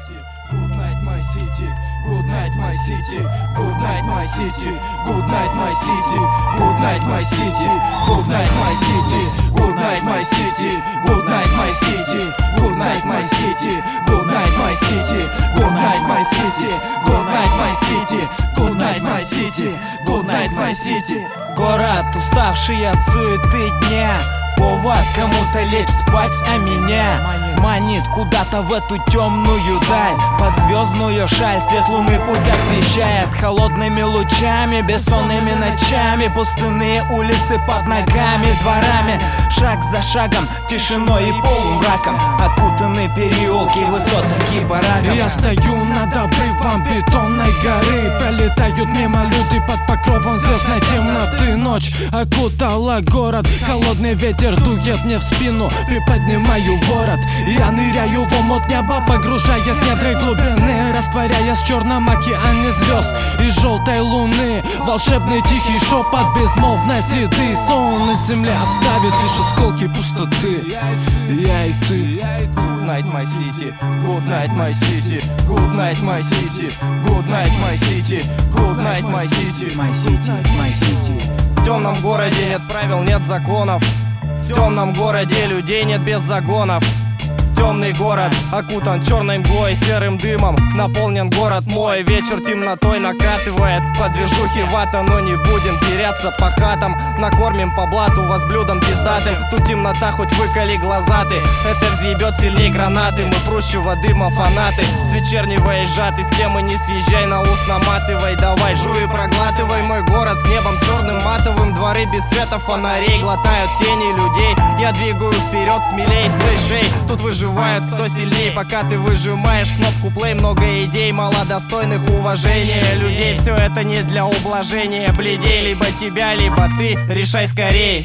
city. Good night, my city. Good night, my city. Good night, my city. Good night, my city. Good night, my city. Good night, my city. Good night, my city. Good night, my city. Good night, my city. Good night, my city. Good night, my city. Good night, my city. Good night, my city. Good night, my city. Город, уставший от суеты дня, повод кому-то лечь спать, а меня манит куда-то в эту темную даль. Под звездную шаль свет луны путь освещает холодными лучами, бессонными ночами. Пустынные улицы под ногами, дворами, шаг за шагом, тишиной и полумраком. Окутаны переулки высоток и бараков. Я стою над обрывом бетонной горы. Пролетают мимо люди под покровом звездной темноты. Ночь окутала город, холодный ветер дует мне в спину. Приподнимаю ворот, я ныряю в омут неба, погружаясь в недры глубины, растворяясь в черном океане звезд и желтой луны. Волшебный тихий шепот безмолвной среды. Сон на земле оставит лишь осколки пустоты. Я и ты. Good night, my city. Good night, my city. Good night, my city. Good night, my city. Good night, my city. My city, my city. В темном городе нет правил, нет законов. В темном городе людей нет без загонов. Темный город окутан черной мглой, серым дымом наполнен город мой. Вечер темнотой накатывает по движухе вата, но не будем теряться по хатам. Накормим по блату вас блюдом пиздатым. Тут темнота, хоть выколи глаза ты. Это взъебет сильней гранаты. Мы прущего дыма фанаты. С вечернего езжаты, с темы не съезжай, на ус наматывай. Давай, жуй и проглатывай мой город с небом черным матовым. Дворы без света фонарей глотают тени людей. Я двигаю вперед смелей, слышей. Тут выживают кто сильней, пока ты выжимаешь кнопку плей. Много идей, мало достойных уважения людей. Все это не для ублажения бледей. Либо тебя, либо ты, решай скорей.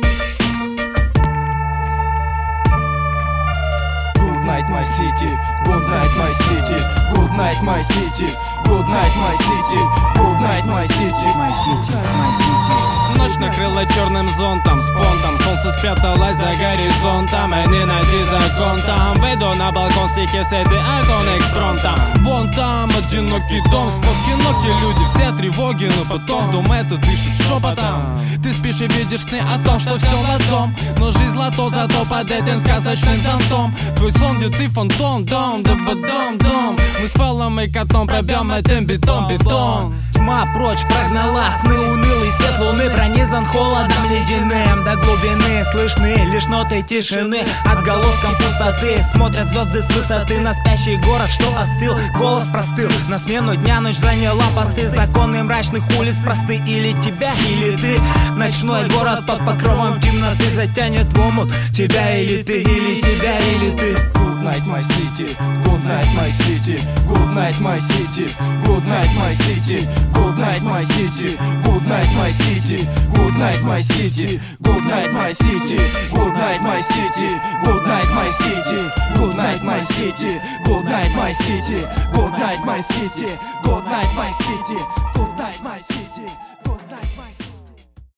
Good night, my city. Good night, my city. Good night, my city. Good night, my city. Good night, my city. My city, my city. Ночь накрыла черным зонтом, с понтом. Солнце спряталось за горизонтом, и не найти закон там. Выйду на балкон, стихи все ты огонь экспромтом. Вон там одинокий дом, спокойноки люди, все тревоги, но потом дом это дышит шепотом. Ты спишь и видишь сны о том, что все ладом, но жизнь злато, зато под этим сказочным зонтом. Твой сон, где ты фантом, дом, да дом. Мы с Фэллом и котом пробьем этим бетон. Тьма прочь прогнала сны, унылый свет луны пронизан холодом ледяным. До глубины слышны лишь ноты тишины, отголоском пустоты. Смотрят звезды с высоты на спящий город, что остыл. Голос простыл, на смену дня ночь заняла посты. Законы мрачных улиц просты, или тебя, или ты. Ночной город под покровом темноты затянет в омут тебя или ты, или тебя, или ты. Good night, my city. Good night, my city. Good night, my city. Good night, my city. Good night, my city. Good night, my city. Good night, my city. Good night, my city. Good night, my city. Good night, my city. Good night, my city. Good night, my city. Good night, my city. Good night, my city. Good night, my city.